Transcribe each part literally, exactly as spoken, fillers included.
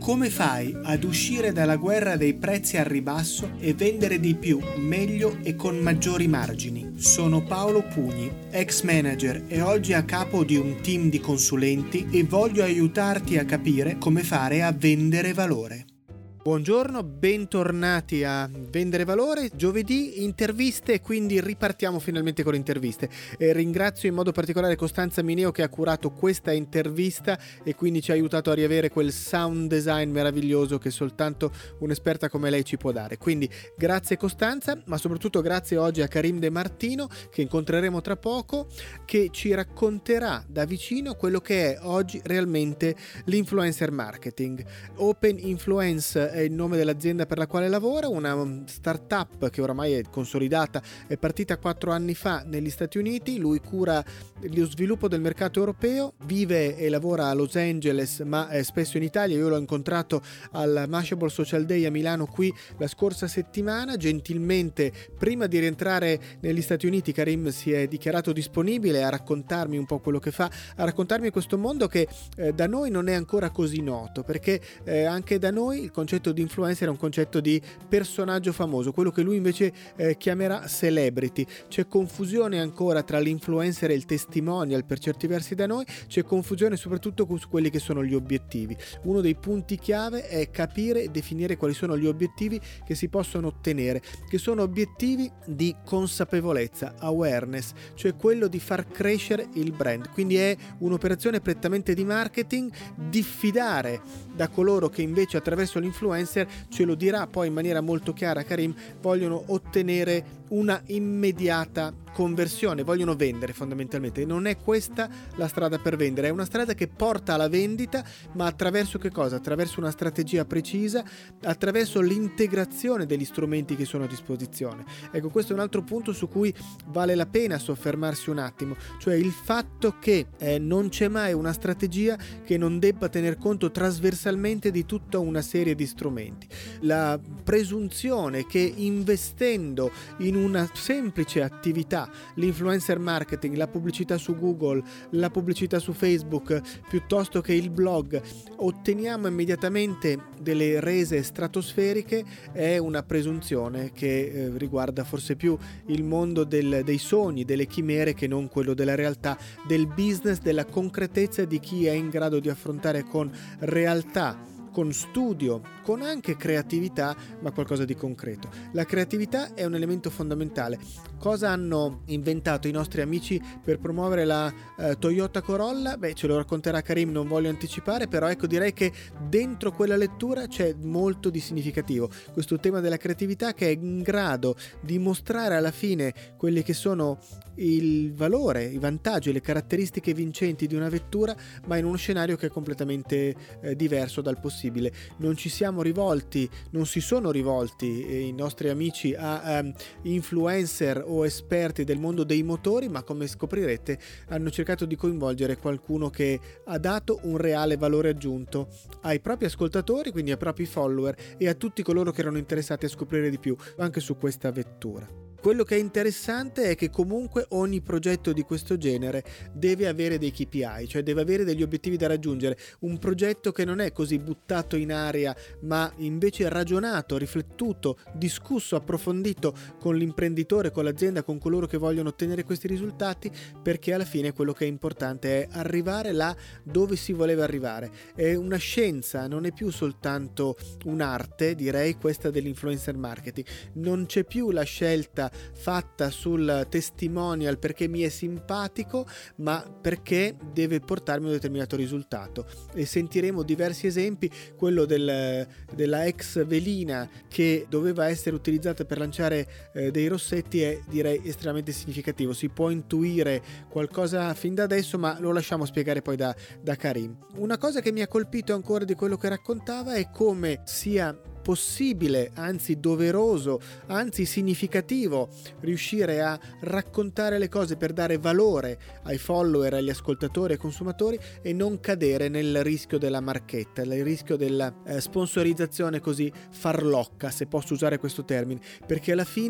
Come fai ad uscire dalla guerra dei prezzi al ribasso e vendere di più, meglio e con maggiori margini? Sono Paolo Pugni, ex manager e oggi a capo di un team di consulenti e voglio aiutarti a capire come fare a vendere valore. Buongiorno, bentornati a Vendere Valore. Giovedì interviste, quindi ripartiamo finalmente con le interviste. E ringrazio in modo particolare Costanza Mineo che ha curato questa intervista e quindi ci ha aiutato a riavere quel sound design meraviglioso che soltanto un'esperta come lei ci può dare. Quindi grazie Costanza, ma soprattutto grazie oggi a Karim De Martino che incontreremo tra poco, che ci racconterà da vicino quello che è oggi realmente l'influencer marketing. Open Influence è il nome dell'azienda per la quale lavora, una startup che oramai è consolidata, è partita quattro anni fa negli Stati Uniti. Lui cura lo sviluppo del mercato europeo, vive e lavora a Los Angeles ma è spesso in Italia. Io l'ho incontrato al Mashable Social Day a Milano qui la scorsa settimana. Gentilmente, prima di rientrare negli Stati Uniti, Karim si è dichiarato disponibile a raccontarmi un po' quello che fa, a raccontarmi questo mondo che eh, da noi non è ancora così noto, perché eh, anche da noi il concetto di influencer è un concetto di personaggio famoso, quello che lui invece eh, chiamerà celebrity. C'è confusione ancora tra l'influencer e il testimonial per certi versi da noi, c'è confusione soprattutto su quelli che sono gli obiettivi. Uno dei punti chiave è capire e definire quali sono gli obiettivi che si possono ottenere, che sono obiettivi di consapevolezza, awareness, cioè quello di far crescere il brand. Quindi è un'operazione prettamente di marketing, diffidare da coloro che invece attraverso l'influencer, ce lo dirà poi in maniera molto chiara Karim, vogliono ottenere una immediata conversione, vogliono vendere fondamentalmente. Non è questa la strada per vendere, è una strada che porta alla vendita, ma attraverso che cosa? Attraverso una strategia precisa, attraverso l'integrazione degli strumenti che sono a disposizione. Ecco, questo è un altro punto su cui vale la pena soffermarsi un attimo, cioè il fatto che eh, non c'è mai una strategia che non debba tener conto trasversalmente di tutta una serie di strumenti. La presunzione che investendo in una semplice attività, l'influencer marketing, la pubblicità su Google, la pubblicità su Facebook, piuttosto che il blog, otteniamo immediatamente delle rese stratosferiche, è una presunzione che eh, riguarda forse più il mondo del, dei sogni, delle chimere, che non quello della realtà, del business, della concretezza di chi è in grado di affrontare con realtà, con studio, con anche creatività, ma qualcosa di concreto. La creatività è un elemento fondamentale. Cosa hanno inventato i nostri amici per promuovere la eh, Toyota Corolla? Beh, ce lo racconterà Karim, non voglio anticipare, però ecco, direi che dentro quella lettura c'è molto di significativo. Questo tema della creatività che è in grado di mostrare alla fine quelli che sono il valore, i vantaggi, le caratteristiche vincenti di una vettura, ma in uno scenario che è completamente eh, diverso dal possibile. Non ci siamo rivolti, non si sono rivolti eh, i nostri amici a um, influencer o esperti del mondo dei motori, ma come scoprirete hanno cercato di coinvolgere qualcuno che ha dato un reale valore aggiunto ai propri ascoltatori, quindi ai propri follower e a tutti coloro che erano interessati a scoprire di più anche su questa vettura. Quello che è interessante è che comunque ogni progetto di questo genere deve avere dei K P I, cioè deve avere degli obiettivi da raggiungere. Un progetto che non è così buttato in aria, ma invece ragionato, riflettuto, discusso, approfondito con l'imprenditore, con l'azienda, con coloro che vogliono ottenere questi risultati, perché alla fine quello che è importante è arrivare là dove si voleva arrivare. È una scienza, non è più soltanto un'arte, direi, questa dell'influencer marketing. Non c'è più la scelta fatta sul testimonial perché mi è simpatico, ma perché deve portarmi a un determinato risultato. E sentiremo diversi esempi. Quello del, della ex velina che doveva essere utilizzata per lanciare eh, dei rossetti è, direi, estremamente significativo. Si può intuire qualcosa fin da adesso, ma lo lasciamo spiegare poi da, da Karim. Una cosa che mi ha colpito ancora di quello che raccontava è come sia possibile, anzi doveroso, anzi significativo riuscire a raccontare le cose per dare valore ai follower, agli ascoltatori, ai consumatori e non cadere nel rischio della marchetta, nel rischio della eh, sponsorizzazione così farlocca, se posso usare questo termine, perché alla fine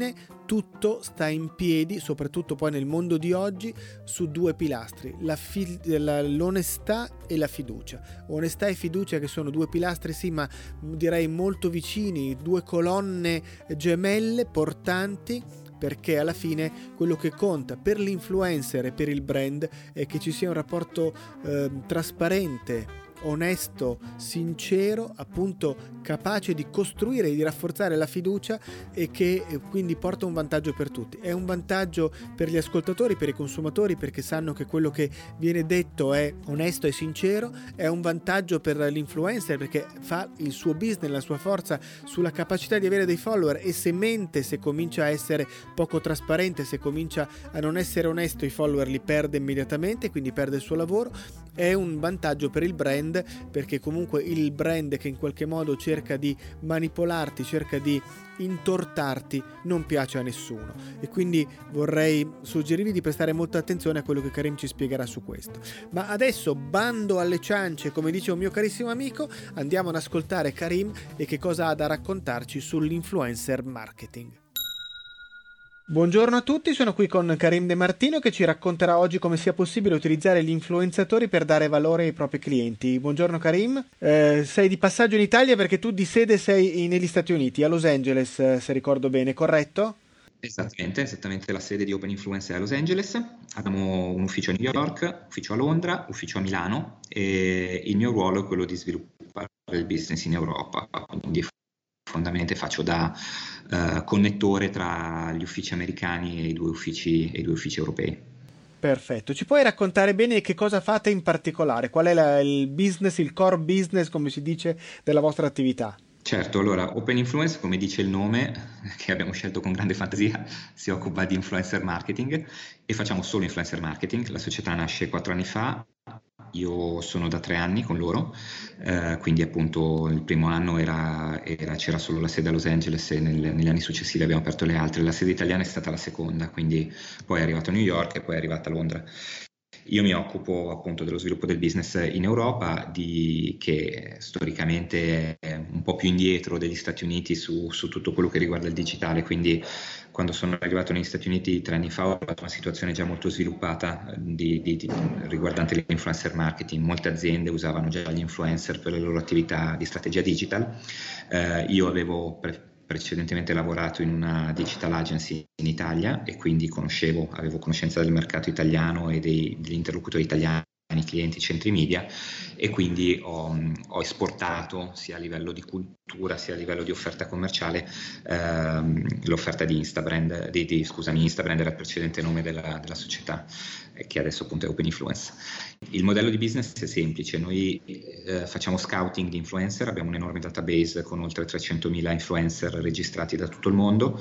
tutto sta in piedi, soprattutto poi nel mondo di oggi, su due pilastri, la fi- la, l'onestà e la fiducia. Onestà e fiducia che sono due pilastri, sì, ma direi molto vicini, due colonne gemelle portanti, perché alla fine quello che conta per l'influencer e per il brand è che ci sia un rapporto eh, trasparente, onesto, sincero, appunto capace di costruire e di rafforzare la fiducia, e che quindi porta un vantaggio per tutti. È un vantaggio per gli ascoltatori, per i consumatori, perché sanno che quello che viene detto è onesto e sincero. È un vantaggio per l'influencer perché fa il suo business, la sua forza sulla capacità di avere dei follower, e se mente, se comincia a essere poco trasparente, se comincia a non essere onesto, i follower li perde immediatamente, quindi perde il suo lavoro. È un vantaggio per il brand, perché comunque il brand che in qualche modo cerca di manipolarti, cerca di intortarti, non piace a nessuno, e quindi vorrei suggerirvi di prestare molta attenzione a quello che Karim ci spiegherà su questo. Ma adesso bando alle ciance, come dice un mio carissimo amico, andiamo ad ascoltare Karim e che cosa ha da raccontarci sull'influencer marketing. Buongiorno a tutti, sono qui con Karim De Martino che ci racconterà oggi come sia possibile utilizzare gli influenzatori per dare valore ai propri clienti. Buongiorno Karim, eh, sei di passaggio in Italia perché tu di sede sei negli Stati Uniti, a Los Angeles, se ricordo bene, corretto? Esattamente, esattamente la sede di Open Influence è a Los Angeles, abbiamo un ufficio a New York, ufficio a Londra, ufficio a Milano, e il mio ruolo è quello di sviluppare il business in Europa, quindi fondamentalmente faccio da uh, connettore tra gli uffici americani e i due uffici, e i due uffici europei. Perfetto, ci puoi raccontare bene che cosa fate in particolare? Qual è la, il business, il core business, come si dice, della vostra attività? Certo, allora Open Influence, come dice il nome, che abbiamo scelto con grande fantasia, si occupa di influencer marketing e facciamo solo influencer marketing. La società nasce quattro anni fa, io sono da tre anni con loro, eh, quindi appunto il primo anno era, era, c'era solo la sede a Los Angeles e nel, negli anni successivi abbiamo aperto le altre. La sede italiana è stata la seconda, quindi poi è arrivato a New York e poi è arrivata a Londra. Io mi occupo appunto dello sviluppo del business in Europa, di, che storicamente è un po' più indietro degli Stati Uniti su, su tutto quello che riguarda il digitale, quindi quando sono arrivato negli Stati Uniti tre anni fa ho trovato una situazione già molto sviluppata di, di, di, riguardante l'influencer marketing. Molte aziende usavano già gli influencer per le loro attività di strategia digital. Eh, io avevo pre- precedentemente lavorato in una digital agency in Italia e quindi conoscevo, avevo conoscenza del mercato italiano e dei, degli interlocutori italiani, clienti, centri media, e quindi ho, ho esportato sia a livello di cultura sia a livello di offerta commerciale ehm, l'offerta di Instabrand, di, di, scusami, Instabrand era il precedente nome della, della società, eh, che adesso appunto è Open Influence. Il modello di business è semplice, noi eh, facciamo scouting di influencer, abbiamo un enorme database con oltre trecentomila influencer registrati da tutto il mondo,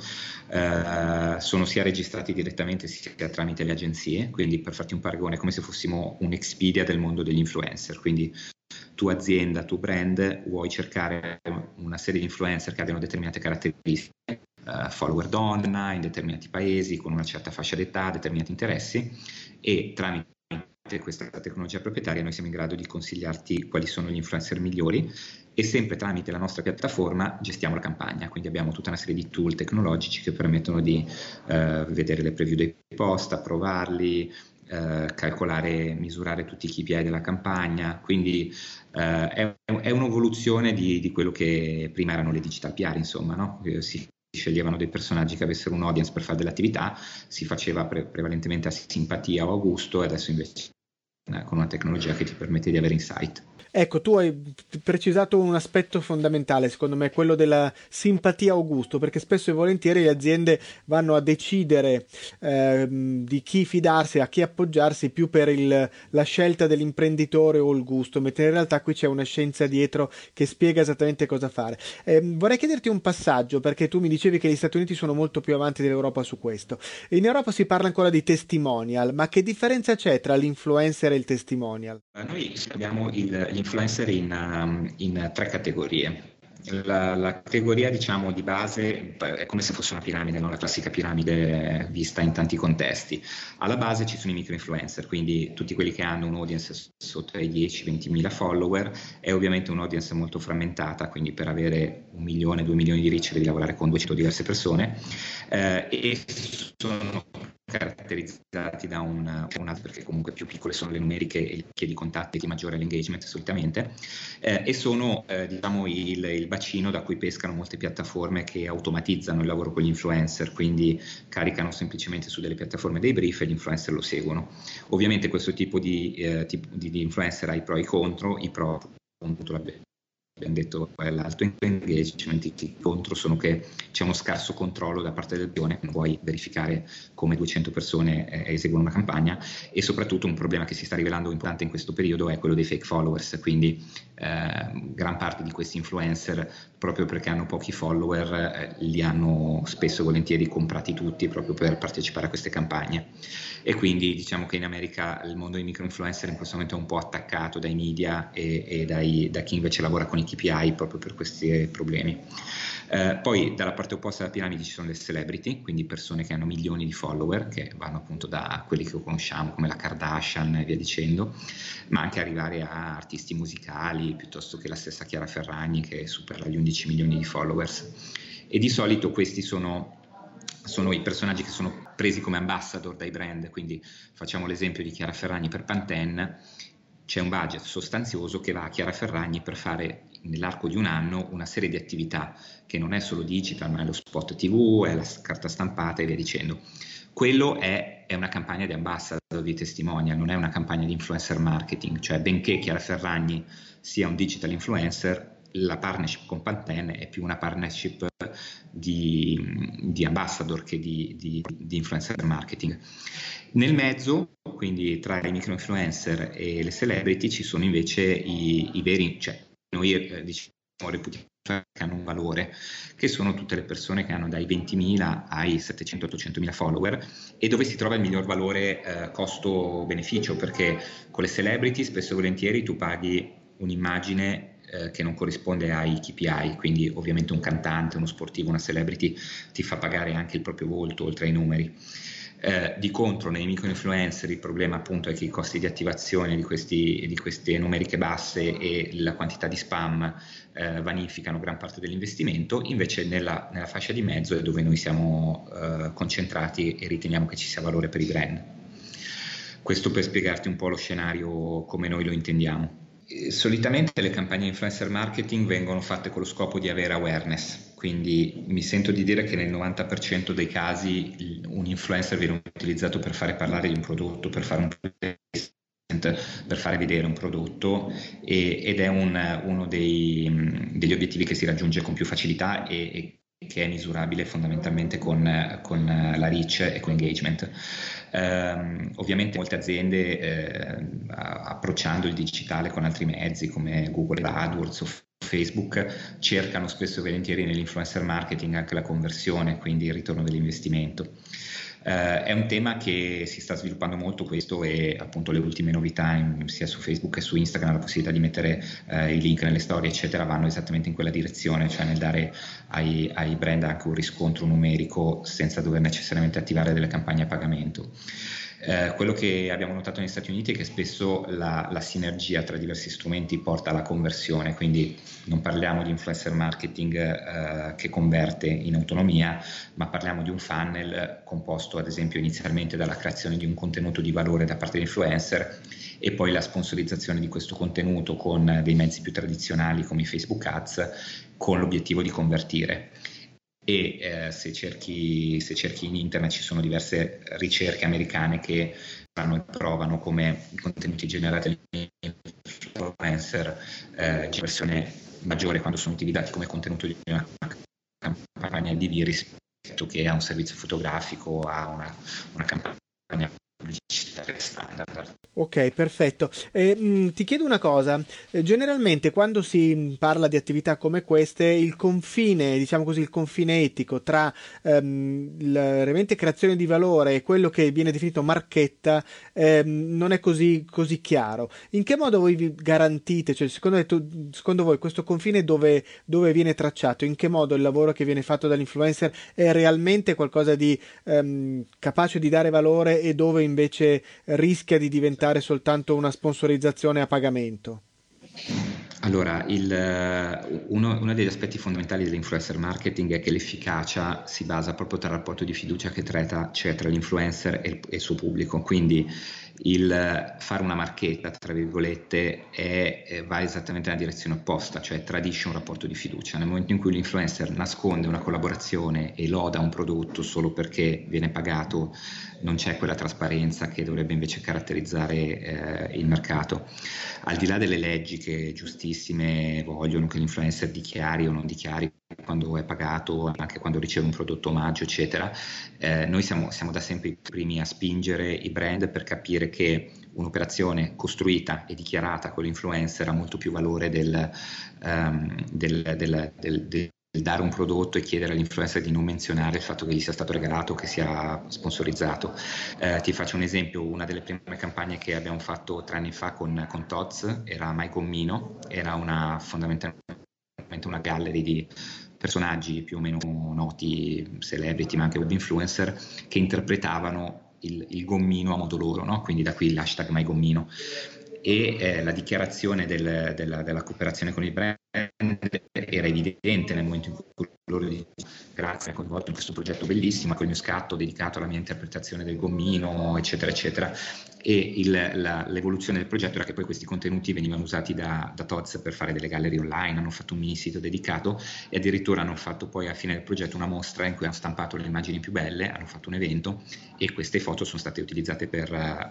eh, sono sia registrati direttamente sia tramite le agenzie, quindi per farti un paragone è come se fossimo un Expedia del mondo degli influencer, quindi tu azienda, tu brand vuoi cercare una serie di influencer che abbiano determinate caratteristiche, uh, follower donna in determinati paesi con una certa fascia d'età, determinati interessi, e tramite questa tecnologia proprietaria noi siamo in grado di consigliarti quali sono gli influencer migliori, e sempre tramite la nostra piattaforma gestiamo la campagna, quindi abbiamo tutta una serie di tool tecnologici che permettono di uh, vedere le preview dei post, approvarli, Uh, calcolare, misurare tutti i K P I della campagna, quindi uh, è, è un'evoluzione di, di quello che prima erano le digital P R, insomma, no? Si sceglievano dei personaggi che avessero un audience per fare dell'attività, si faceva pre- prevalentemente a simpatia o a gusto, e adesso invece eh, con una tecnologia che ti permette di avere insight. Ecco, tu hai precisato un aspetto fondamentale, secondo me, quello della simpatia o gusto, perché spesso e volentieri le aziende vanno a decidere eh, di chi fidarsi, a chi appoggiarsi più per il, la scelta dell'imprenditore o il gusto, mentre in realtà qui c'è una scienza dietro che spiega esattamente cosa fare. Eh, vorrei chiederti un passaggio, perché tu mi dicevi che gli Stati Uniti sono molto più avanti dell'Europa su questo. In Europa si parla ancora di testimonial, ma che differenza c'è tra l'influencer e il testimonial? Noi abbiamo il, gli influencer in, um, in tre categorie. la, la categoria, diciamo, di base è come se fosse una piramide, no? La classica piramide vista in tanti contesti. Alla base ci sono i micro-influencer, quindi tutti quelli che hanno un'audience sotto ai dieci venti mila follower. È ovviamente un'audience molto frammentata, quindi per avere un milione, due milioni di reach devi lavorare con duecento diverse persone, eh, e sono caratterizzati da un, un altro, perché comunque più piccole sono le numeriche e chi di contatti, chi maggiore l'engagement solitamente, eh, e sono eh, diciamo il, il bacino da cui pescano molte piattaforme che automatizzano il lavoro con gli influencer, quindi caricano semplicemente su delle piattaforme dei brief e gli influencer lo seguono. Ovviamente questo tipo di, eh, tipo di, di influencer ha i pro e i contro. I pro, appunto, l'abbiamo detto, è l'alto engagement. I contro sono che c'è uno scarso controllo da parte del pione, non puoi verificare come duecento persone eh, eseguono una campagna, e soprattutto un problema che si sta rivelando importante in questo periodo è quello dei fake followers, quindi eh, gran parte di questi influencer, proprio perché hanno pochi follower, eh, li hanno spesso e volentieri comprati tutti proprio per partecipare a queste campagne. E quindi diciamo che in America il mondo dei micro-influencer in questo momento è un po' attaccato dai media e, e dai, da chi invece lavora con i K P I proprio per questi problemi. Eh, poi dalla parte opposta della piramide ci sono le celebrity, quindi persone che hanno milioni di follower, che vanno appunto da quelli che conosciamo come la Kardashian e via dicendo, ma anche arrivare a artisti musicali, piuttosto che la stessa Chiara Ferragni che supera gli undici milioni di followers. E di solito questi sono sono i personaggi che sono presi come ambassador dai brand, quindi facciamo l'esempio di Chiara Ferragni per Pantene. C'è un budget sostanzioso che va a Chiara Ferragni per fare nell'arco di un anno una serie di attività che non è solo digital, ma è lo spot tivù, è la carta stampata e via dicendo. Quello è, è una campagna di ambassador, di testimonial, non è una campagna di influencer marketing, cioè benché Chiara Ferragni sia un digital influencer, la partnership con Pantene è più una partnership di, di ambassador che di, di, di influencer marketing. Nel mezzo, quindi tra i micro influencer e le celebrity, ci sono invece i, i veri, cioè noi eh, diciamo reputiamo che hanno un valore, che sono tutte le persone che hanno dai ventimila ai settecento ottocentomila follower, e dove si trova il miglior valore eh, costo-beneficio, perché con le celebrity spesso e volentieri tu paghi un'immagine eh, che non corrisponde ai K P I, quindi ovviamente un cantante, uno sportivo, una celebrity ti fa pagare anche il proprio volto oltre ai numeri. Eh, di contro nei micro influencer il problema appunto è che i costi di attivazione di, questi, di queste numeriche basse e la quantità di spam eh, vanificano gran parte dell'investimento. Invece nella, nella fascia di mezzo è dove noi siamo eh, concentrati e riteniamo che ci sia valore per i brand. Questo per spiegarti un po' lo scenario come noi lo intendiamo. Solitamente le campagne influencer marketing vengono fatte con lo scopo di avere awareness, quindi mi sento di dire che nel novanta per cento dei casi un influencer viene utilizzato per fare parlare di un prodotto, per fare un placement, per fare vedere un prodotto, e, ed è un, uno dei, degli obiettivi che si raggiunge con più facilità e, e che è misurabile fondamentalmente con, con la reach e con l'engagement. Um, ovviamente molte aziende eh, approcciando il digitale con altri mezzi come Google AdWords o Facebook cercano spesso e volentieri nell'influencer marketing anche la conversione, quindi il ritorno dell'investimento. Uh, è un tema che si sta sviluppando molto, questo, e appunto le ultime novità in, sia su Facebook che su Instagram, la possibilità di mettere uh, i link nelle storie eccetera, vanno esattamente in quella direzione, cioè nel dare ai, ai brand anche un riscontro numerico senza dover necessariamente attivare delle campagne a pagamento. Eh, quello che abbiamo notato negli Stati Uniti è che spesso la, la sinergia tra diversi strumenti porta alla conversione, quindi non parliamo di influencer marketing eh, che converte in autonomia, ma parliamo di un funnel composto ad esempio inizialmente dalla creazione di un contenuto di valore da parte dell'influencer e poi la sponsorizzazione di questo contenuto con dei mezzi più tradizionali come i Facebook Ads, con l'obiettivo di convertire. E eh, se, cerchi, se cerchi in internet ci sono diverse ricerche americane che fanno, provano come i contenuti generati dall'influencer eh, conversione maggiore quando sono utilizzati come contenuto di una campagna di V rispetto che a un servizio fotografico, a una, una campagna pubblicitaria standard. Ok, perfetto. Eh, mh, ti chiedo una cosa. Eh, generalmente quando si parla di attività come queste, il confine, diciamo così, il confine etico tra ehm, la veramente creazione di valore e quello che viene definito marchetta ehm, non è così, così chiaro. In che modo voi vi garantite, cioè secondo, tu- secondo voi questo confine dove, dove viene tracciato? In che modo il lavoro che viene fatto dall'influencer è realmente qualcosa di ehm, capace di dare valore e dove invece rischia di diventare soltanto una sponsorizzazione a pagamento? Allora, il, eh, uno, uno degli aspetti fondamentali dell'influencer marketing è che l'efficacia si basa proprio dal rapporto di fiducia che treta, c'è tra l'influencer e il, e il suo pubblico. Quindi il eh, fare una marchetta, tra virgolette, è, è- va esattamente nella direzione opposta, cioè tradisce un rapporto di fiducia. Nel momento in cui l'influencer nasconde una collaborazione e loda un prodotto solo perché viene pagato, non c'è quella trasparenza che dovrebbe invece caratterizzare eh, il mercato. Al di là delle leggi che giustissime vogliono che l'influencer dichiari o non dichiari quando è pagato, anche quando riceve un prodotto omaggio, eccetera, eh, noi siamo, siamo da sempre i primi a spingere i brand per capire che un'operazione costruita e dichiarata con l'influencer ha molto più valore del, um, del, del, del, del dare un prodotto e chiedere all'influencer di non menzionare il fatto che gli sia stato regalato o che sia sponsorizzato. Eh, ti faccio un esempio: una delle prime campagne che abbiamo fatto tre anni fa con, con Tod's era My Gommino, era una, fondamentalmente una gallery di personaggi più o meno noti, celebrity ma anche web influencer, che interpretavano il, il gommino a modo loro, no? Quindi da qui l'hashtag My Gommino. E eh, la dichiarazione del, della, della cooperazione con il brand era evidente nel momento in cui loro dicevano: grazie, mi ha coinvolto in questo progetto bellissimo, con il mio scatto dedicato alla mia interpretazione del gommino, eccetera, eccetera. E il, la, l'evoluzione del progetto era che poi questi contenuti venivano usati da, da Tod's per fare delle gallerie online, hanno fatto un mini sito dedicato e addirittura hanno fatto poi alla fine del progetto una mostra in cui hanno stampato le immagini più belle, hanno fatto un evento e queste foto sono state utilizzate per,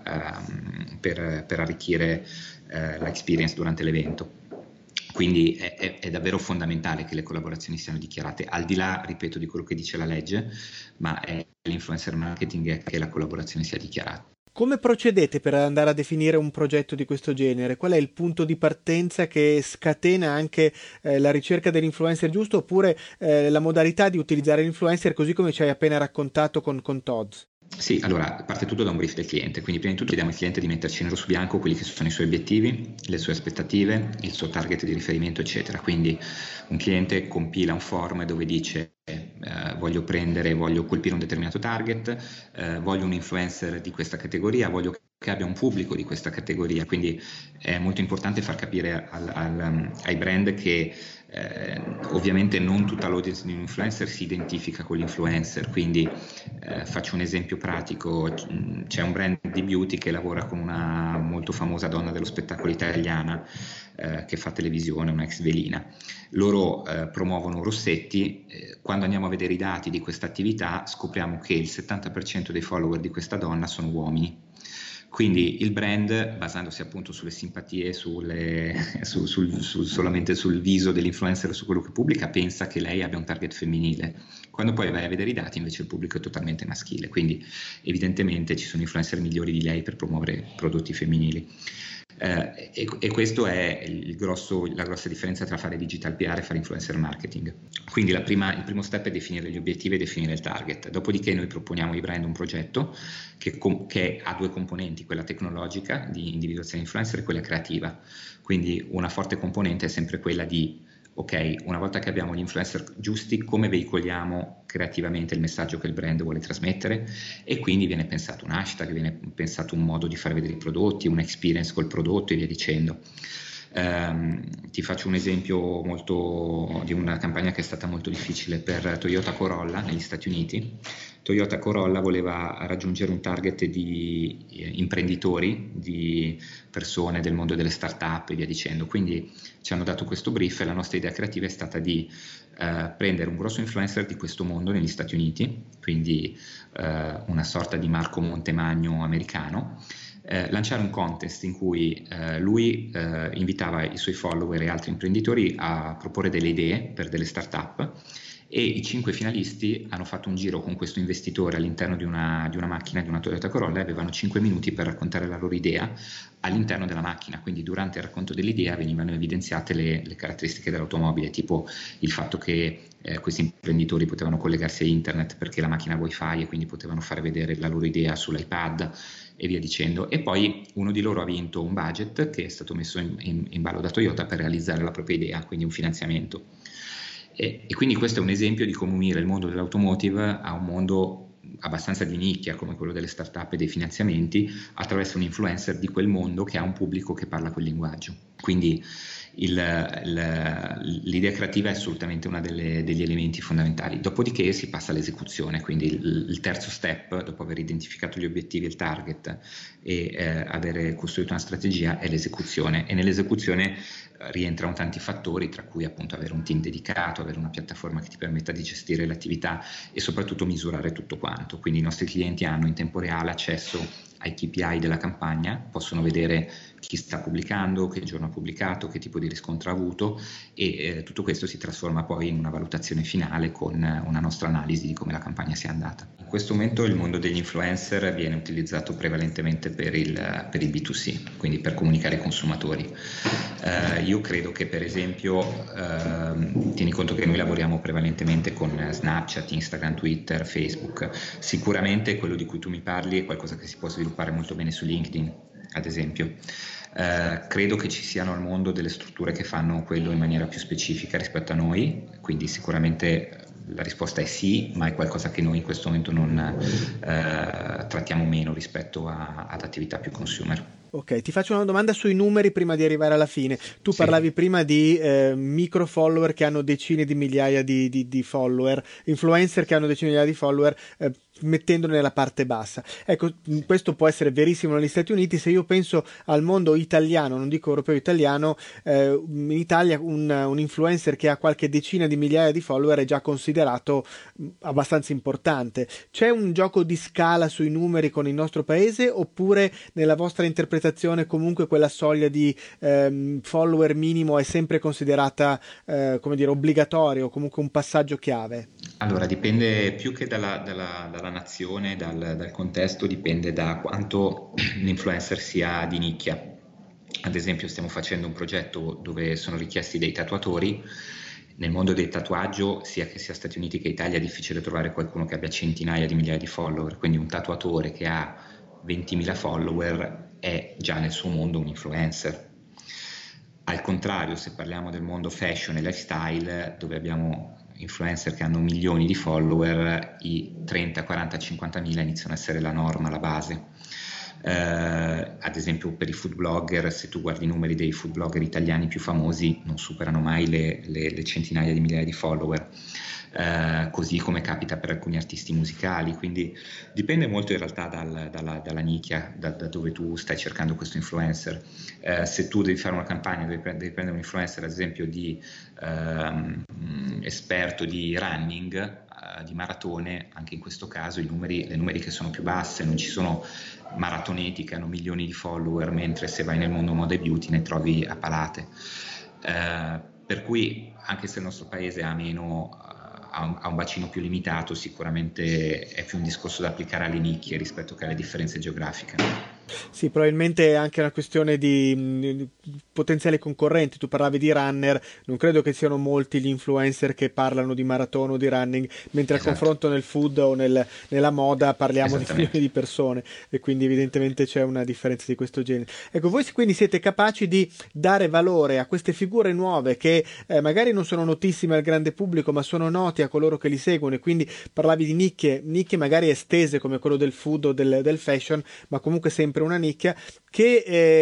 uh, per, per arricchire uh, l'experience durante l'evento. Quindi è, è, è davvero fondamentale che le collaborazioni siano dichiarate, al di là, ripeto, di quello che dice la legge, ma è l'influencer marketing è che la collaborazione sia dichiarata. Come procedete per andare a definire un progetto di questo genere? Qual è il punto di partenza che scatena anche eh, la ricerca dell'influencer giusto, oppure eh, la modalità di utilizzare l'influencer così come ci hai appena raccontato con, con Tod's? Sì, allora parte tutto da un brief del cliente, quindi prima di tutto chiediamo al cliente di metterci nero su bianco quelli che sono i suoi obiettivi, le sue aspettative, il suo target di riferimento, eccetera. Quindi un cliente compila un form dove dice eh, voglio prendere, voglio colpire un determinato target, eh, voglio un influencer di questa categoria, voglio che abbia un pubblico di questa categoria, quindi è molto importante far capire al, al, ai brand che eh, ovviamente non tutta l'audience di un influencer si identifica con l'influencer, quindi eh, faccio un esempio pratico: c'è un brand di beauty che lavora con una molto famosa donna dello spettacolo italiana eh, che fa televisione, una ex velina. Loro eh, promuovono Rossetti, eh, quando andiamo a vedere i dati di questa attività scopriamo che il settanta per cento dei follower di questa donna sono uomini. Quindi il brand, basandosi appunto sulle simpatie, sulle, su, sul, sul, solamente sul viso dell'influencer, su quello che pubblica, pensa che lei abbia un target femminile. Quando poi vai a vedere i dati invece il pubblico è totalmente maschile, quindi evidentemente ci sono influencer migliori di lei per promuovere prodotti femminili. Eh, e, e questo è il grosso, la grossa differenza tra fare digital P R e fare influencer marketing. Quindi la prima, il primo step è definire gli obiettivi e definire il target. Dopodiché noi proponiamo ai brand un progetto che, com- che ha due componenti: quella tecnologica di individuazione influencer e quella creativa. Quindi una forte componente è sempre quella di: ok, una volta che abbiamo gli influencer giusti, come veicoliamo creativamente il messaggio che il brand vuole trasmettere? E quindi viene pensato un hashtag, viene pensato un modo di far vedere i prodotti, un experience col prodotto e via dicendo. Um, ti faccio un esempio molto di una campagna che è stata molto difficile per Toyota Corolla negli Stati Uniti. Toyota Corolla voleva raggiungere un target di eh, imprenditori, di persone del mondo delle start-up e via dicendo. Quindi ci hanno dato questo brief e la nostra idea creativa è stata di eh, prendere un grosso influencer di questo mondo negli Stati Uniti, quindi eh, una sorta di Marco Montemagno americano, eh, lanciare un contest in cui eh, lui eh, invitava i suoi follower e altri imprenditori a proporre delle idee per delle start-up e i cinque finalisti hanno fatto un giro con questo investitore all'interno di una, di una macchina, di una Toyota Corolla, e avevano cinque minuti per raccontare la loro idea all'interno della macchina. Quindi durante il racconto dell'idea venivano evidenziate le, le caratteristiche dell'automobile, tipo il fatto che eh, questi imprenditori potevano collegarsi a internet perché la macchina wifi, e quindi potevano fare vedere la loro idea sull'iPad e via dicendo. E poi uno di loro ha vinto un budget che è stato messo in, in, in ballo da Toyota per realizzare la propria idea, quindi un finanziamento. E, e quindi questo è un esempio di come unire il mondo dell'automotive a un mondo abbastanza di nicchia come quello delle start-up e dei finanziamenti, attraverso un influencer di quel mondo che ha un pubblico che parla quel linguaggio. Quindi il, il, l'idea creativa è assolutamente uno degli elementi fondamentali. Dopodiché si passa all'esecuzione, quindi il, il terzo step, dopo aver identificato gli obiettivi e il target e eh, aver costruito una strategia, è l'esecuzione. E nell'esecuzione rientrano tanti fattori, tra cui appunto avere un team dedicato, avere una piattaforma che ti permetta di gestire l'attività e soprattutto misurare tutto quanto. Quindi i nostri clienti hanno in tempo reale accesso ai K P I della campagna, possono vedere chi sta pubblicando, che giorno ha pubblicato, che tipo di riscontro ha avuto, e eh, tutto questo si trasforma poi in una valutazione finale con una nostra analisi di come la campagna sia andata. In questo momento il mondo degli influencer viene utilizzato prevalentemente per il, per il B due C, quindi per comunicare ai consumatori. Eh, io credo che per esempio, eh, tieni conto che noi lavoriamo prevalentemente con Snapchat, Instagram, Twitter, Facebook. Sicuramente quello di cui tu mi parli è qualcosa che si può sviluppare molto bene su LinkedIn, ad esempio. Eh, credo che ci siano al mondo delle strutture che fanno quello in maniera più specifica rispetto a noi, quindi sicuramente la risposta è sì, ma è qualcosa che noi in questo momento non eh, trattiamo meno rispetto a, ad attività più consumer. Ok, ti faccio una domanda sui numeri prima di arrivare alla fine. Tu sì. parlavi prima di eh, micro follower che hanno decine di migliaia di, di, di follower, influencer che hanno decine di migliaia di follower, eh, mettendolo nella parte bassa. Ecco, questo può essere verissimo negli Stati Uniti. Se io penso al mondo italiano, non dico europeo, italiano, eh, in Italia un, un influencer che ha qualche decina di migliaia di follower è già considerato abbastanza importante. C'è un gioco di scala sui numeri con il nostro paese, oppure nella vostra interpretazione comunque quella soglia di ehm, follower minimo è sempre considerata eh, come dire obbligatoria, o comunque un passaggio chiave? Allora, dipende più che dalla, dalla, dalla nazione, dal, dal contesto, dipende da quanto l'influencer sia di nicchia. Ad esempio stiamo facendo un progetto dove sono richiesti dei tatuatori. Nel mondo del tatuaggio, sia che sia Stati Uniti che Italia, è difficile trovare qualcuno che abbia centinaia di migliaia di follower, quindi un tatuatore che ha ventimila follower è già nel suo mondo un influencer. Al contrario, se parliamo del mondo fashion e lifestyle, dove abbiamo influencer che hanno milioni di follower, i trenta, quaranta, cinquanta mila iniziano a essere la norma, la base. Eh, ad esempio per i food blogger, se tu guardi i numeri dei food blogger italiani più famosi, non superano mai le, le, le centinaia di migliaia di follower. Uh, così come capita per alcuni artisti musicali, quindi dipende molto in realtà dal, dalla, dalla nicchia, da, da dove tu stai cercando questo influencer. Uh, se tu devi fare una campagna, devi, devi prendere un influencer ad esempio di uh, esperto di running, uh, di maratone, anche in questo caso i numeri, le numeriche sono più basse, non ci sono maratoneti che hanno milioni di follower, mentre se vai nel mondo moda e beauty ne trovi a palate. Uh, per cui anche se il nostro paese ha meno ha un bacino più limitato, sicuramente è più un discorso da applicare alle nicchie rispetto che alle differenze geografiche. Sì, probabilmente è anche una questione di mh, potenziali concorrenti. Tu parlavi di runner, non credo che siano molti gli influencer che parlano di maratona o di running, mentre esatto. a confronto nel food o nel, nella moda parliamo di milioni di persone, e quindi evidentemente c'è una differenza di questo genere. Ecco, voi quindi siete capaci di dare valore a queste figure nuove che eh, magari non sono notissime al grande pubblico, ma sono noti a coloro che li seguono, e quindi parlavi di nicchie, nicchie magari estese come quello del food o del, del fashion, ma comunque sempre una nicchia che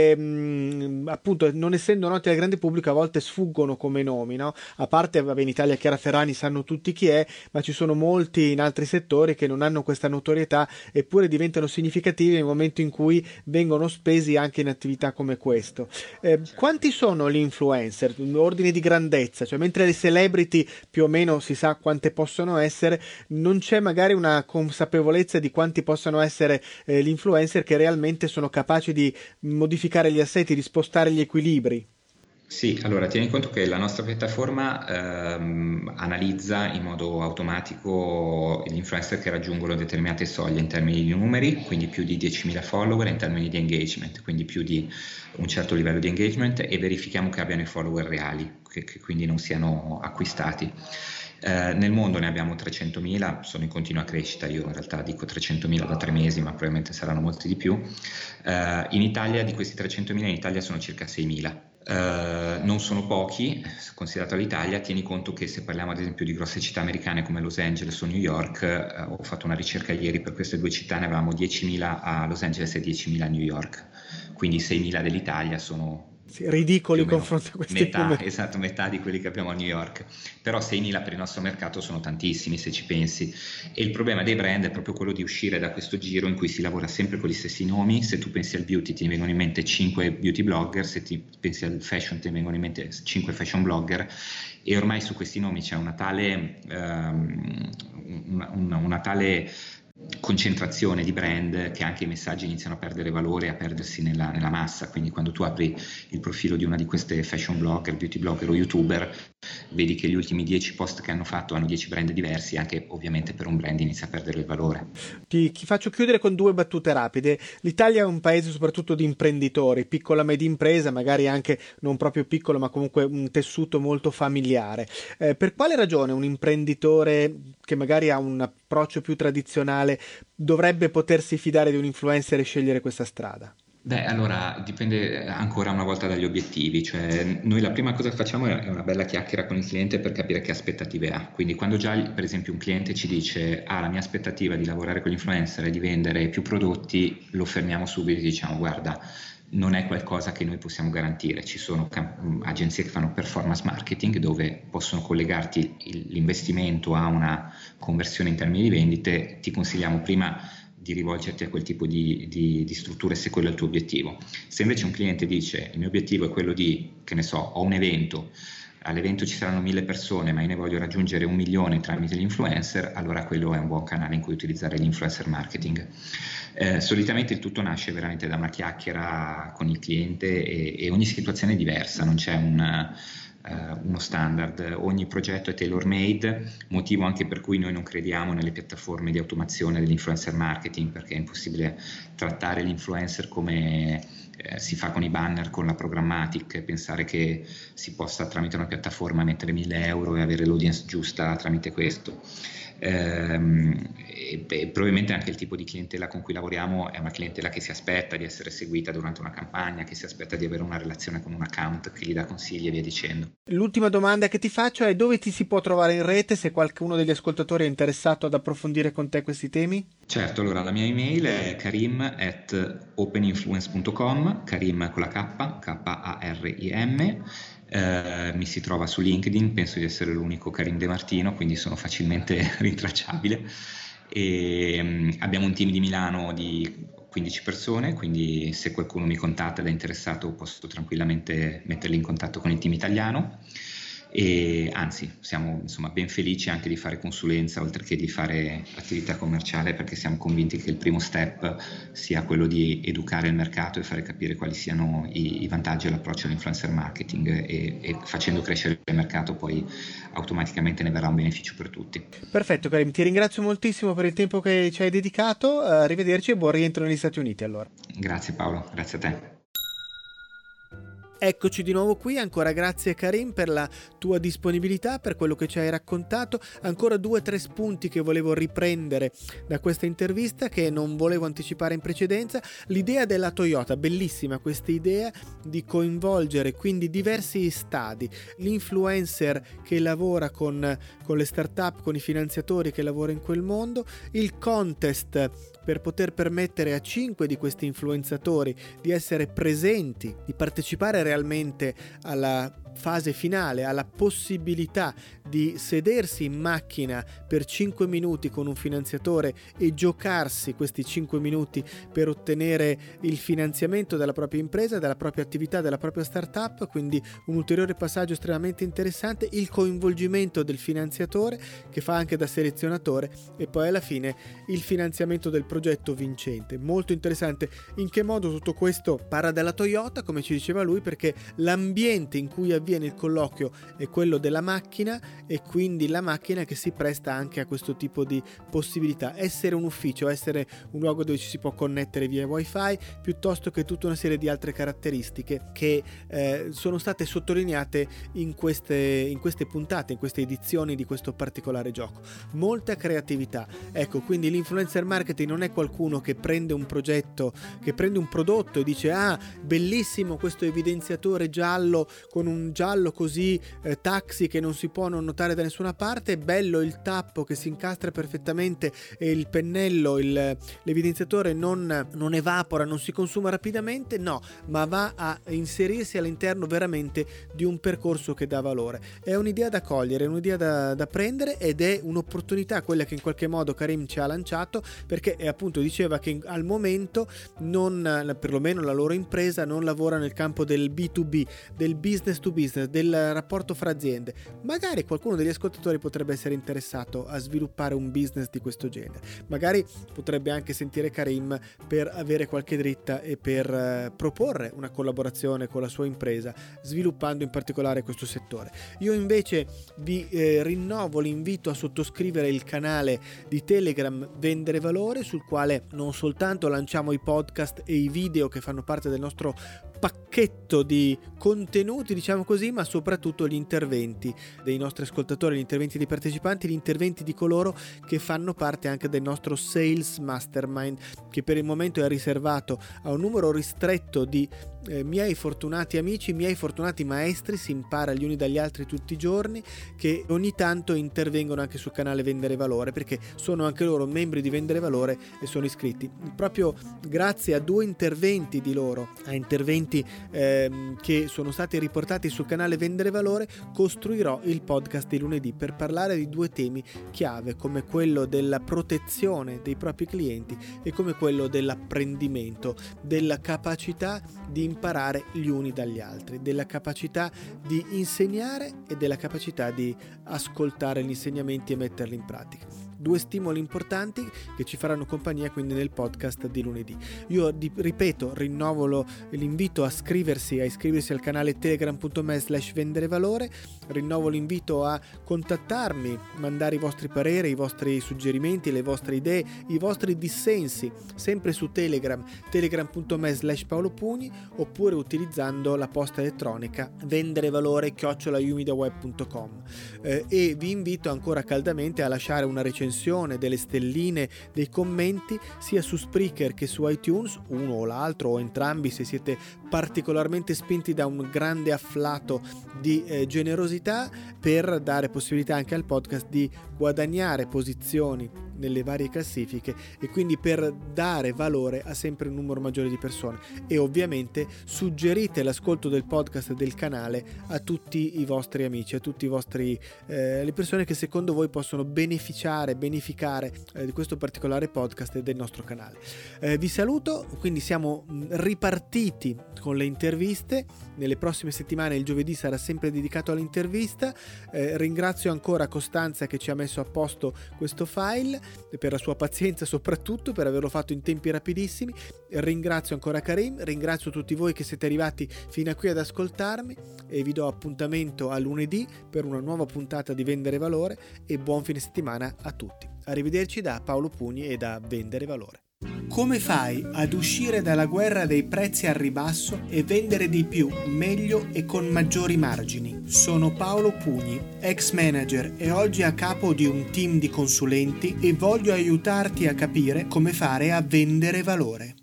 ehm, appunto non essendo noti al grande pubblico a volte sfuggono come nomi, no? A parte vabbè, in Italia Chiara Ferragni sanno tutti chi è, ma ci sono molti in altri settori che non hanno questa notorietà eppure diventano significativi nel momento in cui vengono spesi anche in attività come questo. Eh, quanti sono gli influencer? Un ordine di grandezza, cioè mentre le celebrity più o meno si sa quante possono essere, non c'è magari una consapevolezza di quanti possano essere eh, gli influencer che realmente sono capaci di modificare gli assetti, di spostare gli equilibri. Sì, allora tieni conto che la nostra piattaforma ehm, analizza in modo automatico gli influencer che raggiungono determinate soglie in termini di numeri, quindi più di diecimila follower, in termini di engagement, quindi più di un certo livello di engagement, e verifichiamo che abbiano i follower reali, che, che quindi non siano acquistati. Eh, nel mondo ne abbiamo trecentomila, sono in continua crescita, io in realtà dico trecentomila da tre mesi, ma probabilmente saranno molti di più. Eh, in Italia, di questi trecentomila, in Italia sono circa seimila. Uh, non sono pochi, considerato l'Italia. Tieni conto che se parliamo ad esempio di grosse città americane come Los Angeles o New York, uh, ho fatto una ricerca ieri per queste due città, ne avevamo diecimila a Los Angeles e diecimila a New York, quindi seimila dell'Italia sono Sì, ridicoli confronto a questi metà, numeri. esatto, metà di quelli che abbiamo a New York, però seimila per il nostro mercato sono tantissimi se ci pensi, e il problema dei brand è proprio quello di uscire da questo giro in cui si lavora sempre con gli stessi nomi. Se tu pensi al beauty ti vengono in mente cinque beauty blogger, se ti pensi al fashion ti vengono in mente cinque fashion blogger, e ormai su questi nomi c'è una tale um, una, una, una tale concentrazione di brand che anche i messaggi iniziano a perdere valore e a perdersi nella, nella massa. Quindi quando tu apri il profilo di una di queste fashion blogger, beauty blogger o youtuber, vedi che gli ultimi dieci post che hanno fatto hanno dieci brand diversi, anche ovviamente per un brand inizia a perdere il valore. Ti, ti faccio chiudere con due battute rapide. L'Italia è un paese soprattutto di imprenditori, piccola media impresa, magari anche non proprio piccolo, ma comunque un tessuto molto familiare. Eh, per quale ragione un imprenditore che magari ha un approccio più tradizionale dovrebbe potersi fidare di un influencer e scegliere questa strada? Beh, allora dipende ancora una volta dagli obiettivi, cioè noi la prima cosa che facciamo è una bella chiacchiera con il cliente per capire che aspettative ha. Quindi quando già per esempio un cliente ci dice ah, la mia aspettativa di lavorare con l'influencer è di vendere più prodotti, lo fermiamo subito e diciamo guarda, non è qualcosa che noi possiamo garantire. Ci sono agenzie che fanno performance marketing dove possono collegarti l'investimento a una conversione in termini di vendite. Ti consigliamo prima di rivolgerti a quel tipo di, di, di strutture se quello è il tuo obiettivo. Se invece un cliente dice il mio obiettivo è quello di, che ne so, ho un evento, all'evento ci saranno mille persone ma io ne voglio raggiungere un milione tramite l'influencer, allora quello è un buon canale in cui utilizzare l'influencer marketing. Eh, solitamente il tutto nasce veramente da una chiacchiera con il cliente e, e ogni situazione è diversa, non c'è un Uh, uno standard, ogni progetto è tailor made, motivo anche per cui noi non crediamo nelle piattaforme di automazione dell'influencer marketing, perché è impossibile trattare l'influencer come eh, si fa con i banner, con la programmatic, pensare che si possa tramite una piattaforma mettere mille euro e avere l'audience giusta tramite questo. Ehm, e, e probabilmente anche il tipo di clientela con cui lavoriamo è una clientela che si aspetta di essere seguita durante una campagna, che si aspetta di avere una relazione con un account che gli dà consigli e via dicendo. L'ultima domanda che ti faccio è: dove ti si può trovare in rete se qualcuno degli ascoltatori è interessato ad approfondire con te questi temi? Certo, allora la mia email è karim at openinfluence punto com, Karim con la K, K A R I M. Uh, mi si trova su LinkedIn, penso di essere l'unico Karim De Martino, quindi sono facilmente rintracciabile. E, um, abbiamo un team di Milano di quindici persone, quindi se qualcuno mi contatta ed è interessato posso tranquillamente metterli in contatto con il team italiano. E anzi siamo insomma ben felici anche di fare consulenza oltre che di fare attività commerciale, perché siamo convinti che il primo step sia quello di educare il mercato e fare capire quali siano i, i vantaggi dell'approccio all'influencer marketing, e, e facendo crescere il mercato poi automaticamente ne verrà un beneficio per tutti. Perfetto Karim, ti ringrazio moltissimo per il tempo che ci hai dedicato, arrivederci e buon rientro negli Stati Uniti allora. Grazie Paolo, grazie a te. Eccoci di nuovo qui, ancora grazie Karim per la tua disponibilità, per quello che ci hai raccontato. Ancora due o tre spunti che volevo riprendere da questa intervista, che non volevo anticipare in precedenza. L'idea della Toyota, bellissima questa idea di coinvolgere quindi diversi stadi, l'influencer che lavora con, con le start-up, con i finanziatori che lavorano in quel mondo, il contest per poter permettere a cinque di questi influenzatori di essere presenti, di partecipare realmente alla fase finale, ha la possibilità di sedersi in macchina per cinque minuti con un finanziatore e giocarsi questi cinque minuti per ottenere il finanziamento della propria impresa, della propria attività, della propria startup. Quindi un ulteriore passaggio estremamente interessante, il coinvolgimento del finanziatore che fa anche da selezionatore, e poi alla fine il finanziamento del progetto vincente. Molto interessante. In che modo tutto questo parla della Toyota, come ci diceva lui, perché l'ambiente in cui avviene il colloquio è quello della macchina, e quindi la macchina che si presta anche a questo tipo di possibilità, essere un ufficio, essere un luogo dove ci si può connettere via wifi, piuttosto che tutta una serie di altre caratteristiche che eh, sono state sottolineate in queste, in queste puntate, in queste edizioni di questo particolare gioco. Molta creatività. Ecco, quindi l'influencer marketing non è qualcuno che prende un progetto, che prende un prodotto e dice: ah, bellissimo questo evidenziatore giallo con un giallo così eh, taxi che non si può non notare da nessuna parte, bello il tappo che si incastra perfettamente e il pennello, il, l'evidenziatore non, non evapora, non si consuma rapidamente. No, ma va a inserirsi all'interno veramente di un percorso che dà valore. È un'idea da cogliere, è un'idea da, da prendere, ed è un'opportunità quella che in qualche modo Karim ci ha lanciato, perché è, appunto diceva che al momento non, perlomeno la loro impresa non lavora nel campo del B due B, del business to business, del rapporto fra aziende. Magari qualcuno degli ascoltatori potrebbe essere interessato a sviluppare un business di questo genere, magari potrebbe anche sentire Karim per avere qualche dritta e per eh, proporre una collaborazione con la sua impresa, sviluppando in particolare questo settore. Io invece vi eh, rinnovo l'invito a sottoscrivere il canale di Telegram Vendere Valore, sul quale non soltanto lanciamo i podcast e i video che fanno parte del nostro pacchetto di contenuti, diciamo così, ma soprattutto gli interventi dei nostri ascoltatori, gli interventi dei partecipanti, gli interventi di coloro che fanno parte anche del nostro Sales Mastermind, che per il momento è riservato a un numero ristretto di eh, miei fortunati amici, miei fortunati maestri. Si impara gli uni dagli altri tutti i giorni, che ogni tanto intervengono anche sul canale Vendere Valore, perché sono anche loro membri di Vendere Valore e sono iscritti. Proprio grazie a due interventi di loro, a interventi ehm, che sono stati riportati sul canale Vendere Valore, costruirò il podcast di lunedì per parlare di due temi chiave, come quello della protezione dei propri clienti e come quello dell'apprendimento, della capacità di imparare gli uni dagli altri, della capacità di insegnare e della capacità di ascoltare gli insegnamenti e metterli in pratica. Due stimoli importanti che ci faranno compagnia quindi nel podcast di lunedì. Io di, ripeto, rinnovo lo, l'invito a iscriversi, a iscriversi al canale telegram punto me slash vendere valore, rinnovo l'invito a contattarmi, mandare i vostri pareri, i vostri suggerimenti, le vostre idee, i vostri dissensi, sempre su Telegram, telegram punto me slash paolo pugni, oppure utilizzando la posta elettronica venderevalore chiocciola umidaweb punto com. Eh, e vi invito ancora caldamente a lasciare una recensione, delle stelline, dei commenti, sia su Spreaker che su iTunes, uno o l'altro o entrambi, se siete particolarmente spinti da un grande afflato di eh, generosità, per dare possibilità anche al podcast di guadagnare posizioni nelle varie classifiche e quindi per dare valore a sempre un numero maggiore di persone. E ovviamente suggerite l'ascolto del podcast e del canale a tutti i vostri amici, a tutti i vostri eh, le persone che secondo voi possono beneficiare beneficare eh, di questo particolare podcast e del nostro canale. Eh, vi saluto, quindi siamo ripartiti con le interviste. Nelle prossime settimane il giovedì sarà sempre dedicato all'intervista. Eh, ringrazio ancora Costanza che ci ha messo a posto questo file, per la sua pazienza, soprattutto per averlo fatto in tempi rapidissimi. Ringrazio ancora Karim, ringrazio tutti voi che siete arrivati fino a qui ad ascoltarmi, e vi do appuntamento a lunedì per una nuova puntata di Vendere Valore, e buon fine settimana a tutti. Arrivederci da Paolo Pugni e da Vendere Valore. Come fai ad uscire dalla guerra dei prezzi al ribasso e vendere di più, meglio e con maggiori margini? Sono Paolo Pugni, ex manager e oggi a capo di un team di consulenti, e voglio aiutarti a capire come fare a vendere valore.